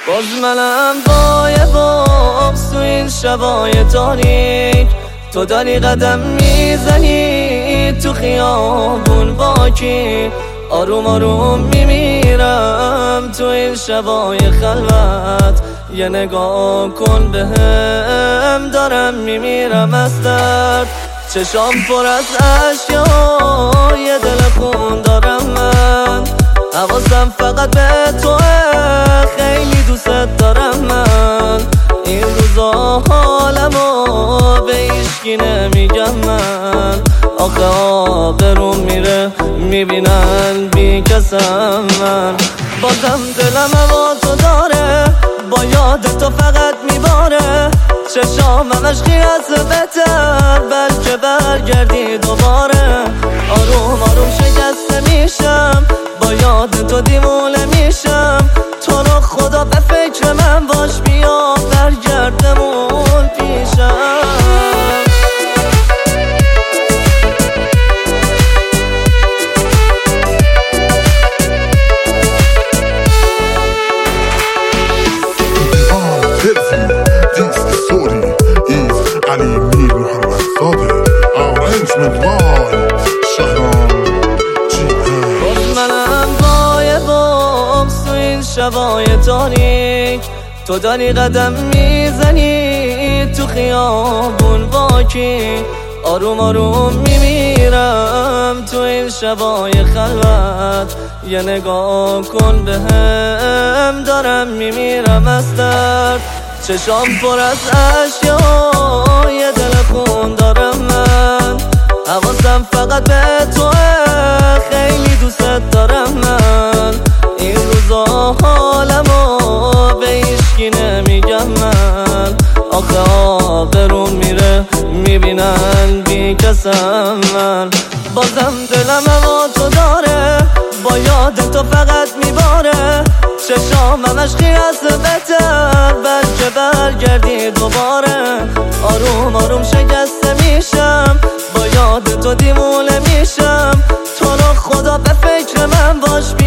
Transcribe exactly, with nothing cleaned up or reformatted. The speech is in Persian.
باز منم با یه بغض تو این شبای تاریک، تو داری قدم میزنی تو خیابون باکی، آروم آروم میمیرم تو این شبای خلوت. یه نگاه کن بهم، دارم میمیرم از درد، چشام پر از اشکه و یه دل خون دارم من، حواسم فقط به توه، خیلی دوست دارم من. این روزا حالمو به هیچکی نمیگم من، آخه آبروم میره میبینن بی کسم من. بازم دلم هوا تو داره، با یاد تو فقط میباره، چشام همش خیره بهتر، بلکه برگردی دوباره. آروم آروم شکسته میشم، با یاد تو دیوونه میشم، تو رو خدا به فکر من باش، بیا برگردمون پیشم. باز منم با یه بغض تو این شبای تاریک، تو داری قدم میزنی تو خیابون باکی، آروم آروم میمیرم تو این شبای خلوت. یه نگاه کن بهم، دارم میمیرم از درد، چشام پر از اشکه و یه دل خون دارم من، حواسم فقط به توه، خیلی دوست دارم من. این روزا حالمو به هیچکی نمیگم من، آخه آبروم میره میبینن بی کسم من. بازم دلم هوا تو داره، با یاد تو فقط میباره، چشام همش خیره بهتر، بلکه برگردی دوباره. آروم آروم شکسته میشم، با یاد تو دیوونه میشم، تو رو خدا به فکر من باش.